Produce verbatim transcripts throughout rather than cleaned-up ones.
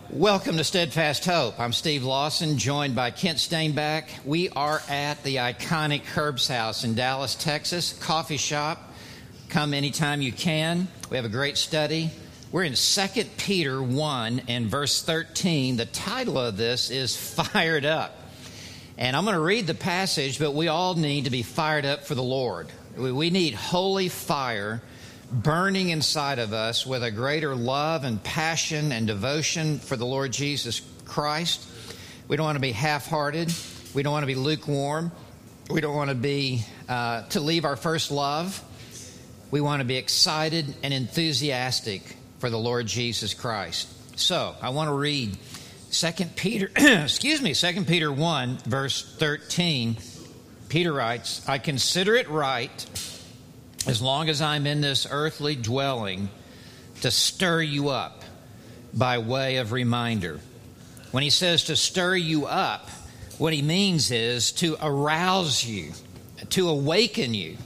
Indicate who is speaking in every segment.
Speaker 1: Welcome to Steadfast Hope. I'm Steve Lawson, joined by Kent Stainback. We are at the iconic Herb's House in Dallas, Texas, coffee shop. Come anytime you can. We have a great study. We're in Second Peter one and verse thirteen. The title of this is Fired Up. And I'm going to read the passage, but we all need to be fired up for the Lord. We need holy fire burning inside of us with a greater love and passion and devotion for the Lord Jesus Christ. We don't want to be half-hearted. We don't want to be lukewarm. We don't want to be uh, to leave our first love. We want to be excited and enthusiastic for the Lord Jesus Christ. So I want to read Second Peter, excuse me, Second Peter one, verse thirteen. Peter writes, "I consider it right, as long as I'm in this earthly dwelling, to stir you up by way of reminder." When he says to stir you up, what he means is to arouse you, to awaken you,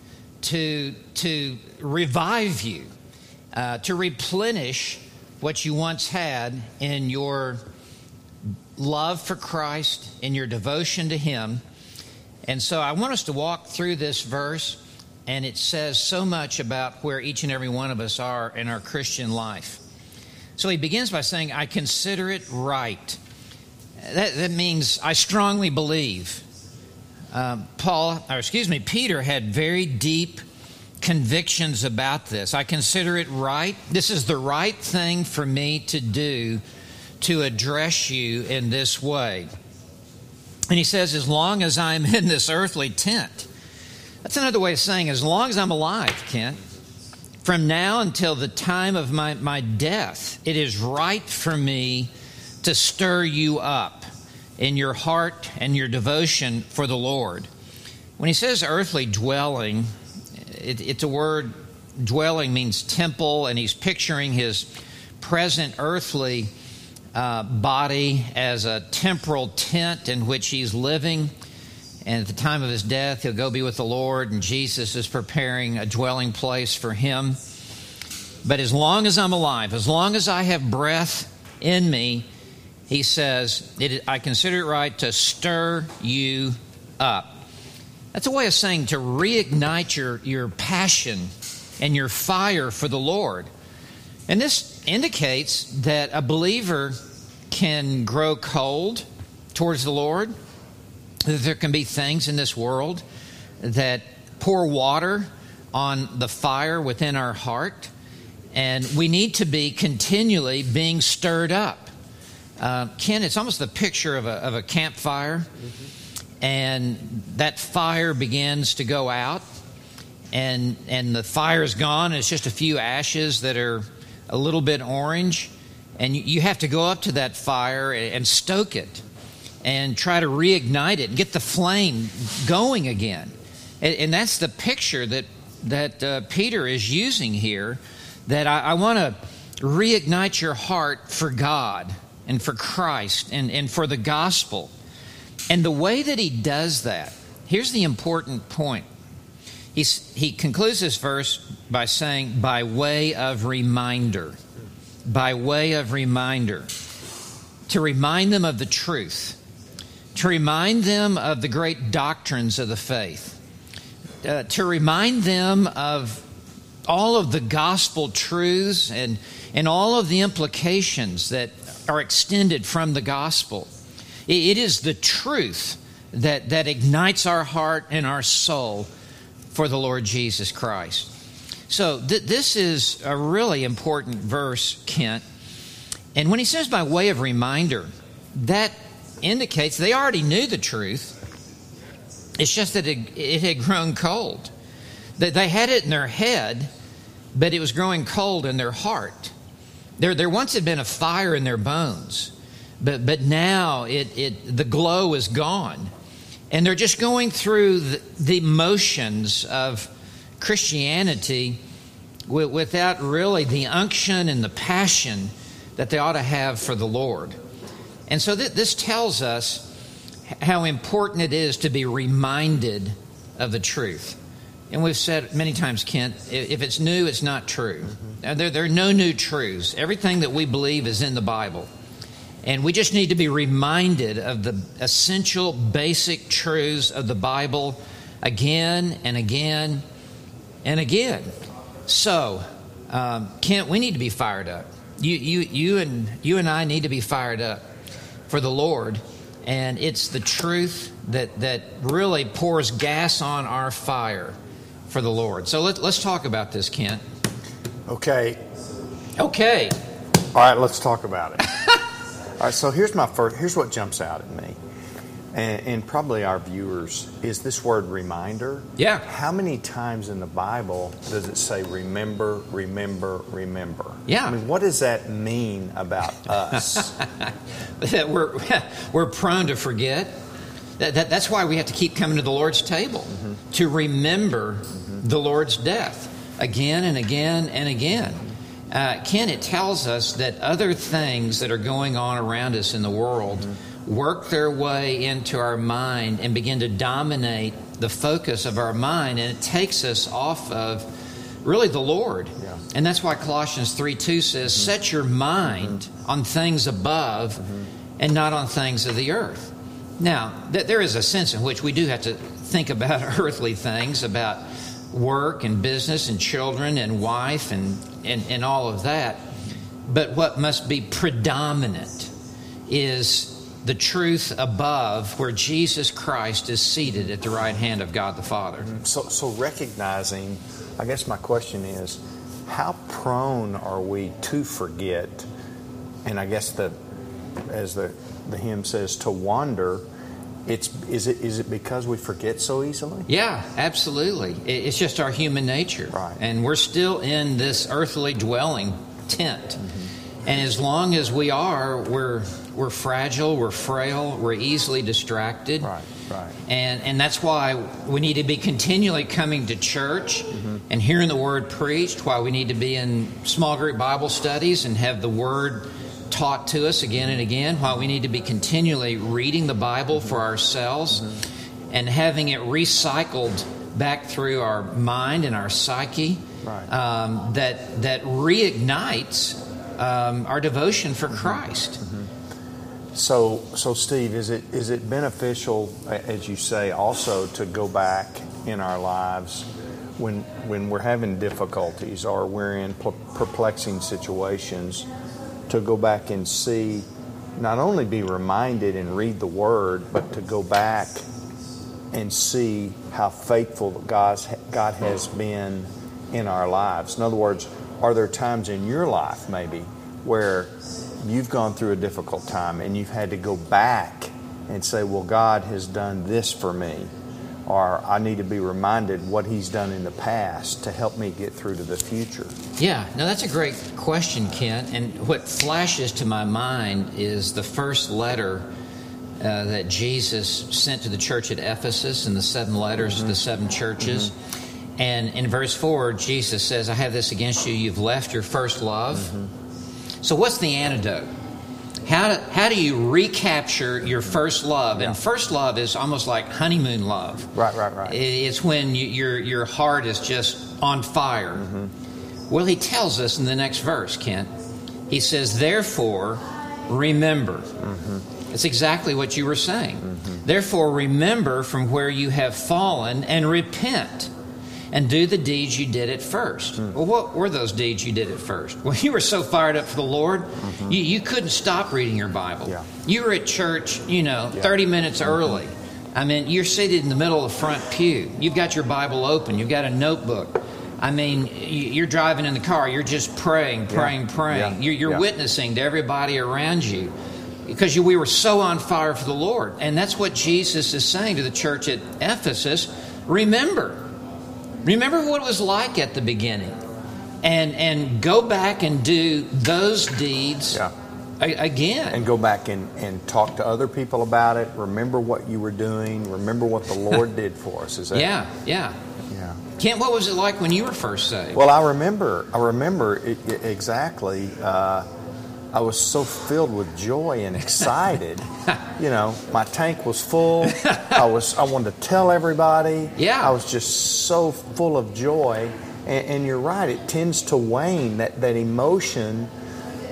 Speaker 1: to, to revive you, uh, to replenish what you once had in your love for Christ, in your devotion to Him. And so I want us to walk through this verse. And it says so much about where each and every one of us are in our Christian life. So he begins by saying, I consider it right. That, that means I strongly believe. Um, Paul, or excuse me, Peter had very deep convictions about this. I consider it right. This is the right thing for me to do to address you in this way. And he says, as long as I'm in this earthly tent. That's another way of saying, as long as I'm alive, Kent, from now until the time of my, my death, it is right for me to stir you up in your heart and your devotion for the Lord. When he says earthly dwelling, it, it's a word, dwelling means temple, and he's picturing his present earthly uh, body as a temporal tent in which he's living. And at the time of his death, he'll go be with the Lord, and Jesus is preparing a dwelling place for him. But as long as I'm alive, as long as I have breath in me, he says, it, I consider it right to stir you up. That's a way of saying to reignite your, your passion and your fire for the Lord. And this indicates that a believer can grow cold towards the Lord. There can be things in this world that pour water on the fire within our heart, and we need to be continually being stirred up. Uh, Ken, it's almost the picture of a, of a campfire, mm-hmm. and that fire begins to go out, and and the fire is gone, and it's just a few ashes that are a little bit orange, and you, you have to go up to that fire and stoke it and try to reignite it and get the flame going again. And, and that's the picture that, that uh, Peter is using here, that I, I want to reignite your heart for God and for Christ and, and for the gospel. And the way that he does that, here's the important point. He's, he concludes this verse by saying, by way of reminder. By way of reminder. To remind them of the truth. To remind them of the great doctrines of the faith, uh, to remind them of all of the gospel truths and, and all of the implications that are extended from the gospel. It, it is the truth that, that ignites our heart and our soul for the Lord Jesus Christ. So th- this is a really important verse, Kent. And when he says by way of reminder, that indicates they already knew the truth. It's just that it, it had grown cold. That they had it in their head, but it was growing cold in their heart. There, there once had been a fire in their bones, but but now it, it the glow is gone, and they're just going through the, the motions of Christianity w- without really the unction and the passion that they ought to have for the Lord. And so th- this tells us how important it is to be reminded of the truth. And we've said many times, Kent, if it's new, it's not true. Mm-hmm. There, there are no new truths. Everything that we believe is in the Bible. And we just need to be reminded of the essential, basic truths of the Bible again and again and again. So, um, Kent, we need to be fired up. You, you, you, and you and I need to be fired up for the Lord. And it's the truth that that really pours gas on our fire for the Lord. So let, let's talk about this, Kent.
Speaker 2: Okay.
Speaker 1: Okay.
Speaker 2: All right, let's talk about it. All right, so here's my first. Here's what jumps out at me, and, and probably our viewers, is this word reminder.
Speaker 1: Yeah.
Speaker 2: How many times in the Bible does it say remember, remember, remember?
Speaker 1: Yeah.
Speaker 2: I mean, what does that mean about us?
Speaker 1: That we're we're prone to forget. That, that that's why we have to keep coming to the Lord's table mm-hmm. to remember mm-hmm. the Lord's death again and again and again. Uh, Ken, it tells us that other things that are going on around us in the world mm-hmm. work their way into our mind and begin to dominate the focus of our mind, and it takes us off of really the Lord. Yeah. And that's why Colossians three two says, mm-hmm. set your mind mm-hmm. on things above mm-hmm. and not on things of the earth. Now, th- there is a sense in which we do have to think about earthly things, about work and business and children and wife and, and, and all of that. But what must be predominant is the truth above, where Jesus Christ is seated at the right hand of God the Father.
Speaker 2: So, so recognizing, I guess my question is, how prone are we to forget? And I guess that, as the, the hymn says, to wander. It's is it is it because we forget so easily?
Speaker 1: Yeah, absolutely. It's just our human nature,
Speaker 2: right?
Speaker 1: And we're still in this earthly dwelling tent, mm-hmm. and as long as we are, we're we're fragile, we're frail, we're easily distracted,
Speaker 2: right? Right.
Speaker 1: And and that's why we need to be continually coming to church mm-hmm. and hearing the Word preached. Why we need to be in small group Bible studies and have the Word taught to us again and again, while we need to be continually reading the Bible for ourselves mm-hmm. and having it recycled back through our mind and our psyche,
Speaker 2: right.
Speaker 1: um, that that reignites um, our devotion for Christ.
Speaker 2: Mm-hmm. So, so Steve, is it is it beneficial, as you say, also to go back in our lives when when we're having difficulties or we're in perplexing situations, to go back and see, not only be reminded and read the Word, but to go back and see how faithful God's, God has been in our lives? In other words, are there times in your life maybe where you've gone through a difficult time and you've had to go back and say, well, God has done this for me, or I need to be reminded what He's done in the past to help me get through to the future?
Speaker 1: Yeah, no, that's a great question, Kent. And what flashes to my mind is the first letter uh, that Jesus sent to the church at Ephesus, and the seven letters mm-hmm. to the seven churches. Mm-hmm. And in verse four, Jesus says, I have this against you, you've left your first love. Mm-hmm. So what's the antidote? How do, how do you recapture your first love? And first love is almost like honeymoon love.
Speaker 2: Right, right, right.
Speaker 1: It's when you, your your heart is just on fire. Mm-hmm. Well, he tells us in the next verse, Kent. He says, therefore, remember. Mm-hmm. It's exactly what you were saying. Mm-hmm. Therefore, remember from where you have fallen and repent. And do the deeds you did at first. Mm. Well, what were those deeds you did at first? Well, you were so fired up for the Lord, mm-hmm. you, you couldn't stop reading your Bible. Yeah. You were at church, you know, yeah. thirty minutes mm-hmm. early. I mean, you're seated in the middle of the front pew. You've got your Bible open. You've got a notebook. I mean, you're driving in the car. You're just praying, praying, yeah. praying. Yeah. You're, you're yeah. witnessing to everybody around you. Because you, we were so on fire for the Lord. And that's what Jesus is saying to the church at Ephesus. Remember. Remember what it was like at the beginning, and and go back and do those deeds
Speaker 2: yeah.
Speaker 1: a, again.
Speaker 2: And go back and, and talk to other people about it. Remember what you were doing. Remember what the Lord did for us. Is that?
Speaker 1: Yeah, yeah.
Speaker 2: Yeah.
Speaker 1: Kent, what was it like when you were first saved?
Speaker 2: Well, I remember. I remember it, it exactly. Uh, I was so filled with joy and excited. You know, my tank was full. I was. I wanted to tell everybody.
Speaker 1: Yeah.
Speaker 2: I was just so full of joy. And, and you're right. It tends to wane. That that emotion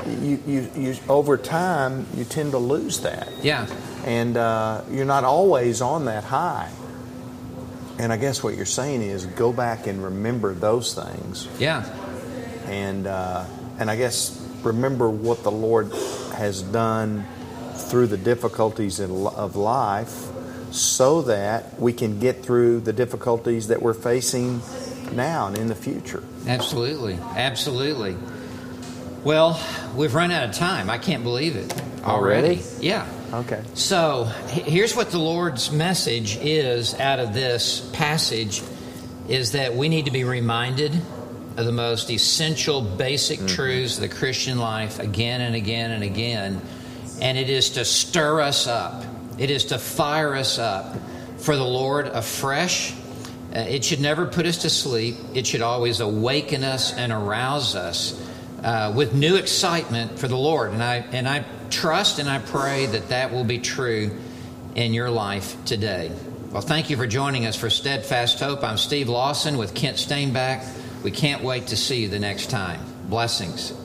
Speaker 2: you, you, you over time you tend to lose that.
Speaker 1: Yeah.
Speaker 2: And uh, you're not always on that high. And I guess what you're saying is go back and remember those things.
Speaker 1: Yeah.
Speaker 2: And uh, and I guess remember what the Lord has done through the difficulties in, of life, so that we can get through the difficulties that we're facing now and in the future.
Speaker 1: Absolutely. Absolutely. Well, we've run out of time. I can't believe it. Already?
Speaker 2: Already?
Speaker 1: Yeah.
Speaker 2: Okay.
Speaker 1: So here's what the Lord's message is out of this passage, is that we need to be reminded of the most essential, basic mm-hmm. truths of the Christian life again and again and again. And it is to stir us up. It is to fire us up for the Lord afresh. Uh, it should never put us to sleep. It should always awaken us and arouse us uh, with new excitement for the Lord. And I and I trust and I pray that that will be true in your life today. Well, thank you for joining us for Steadfast Hope. I'm Steve Lawson with Kent Stainback. We can't wait to see you the next time. Blessings.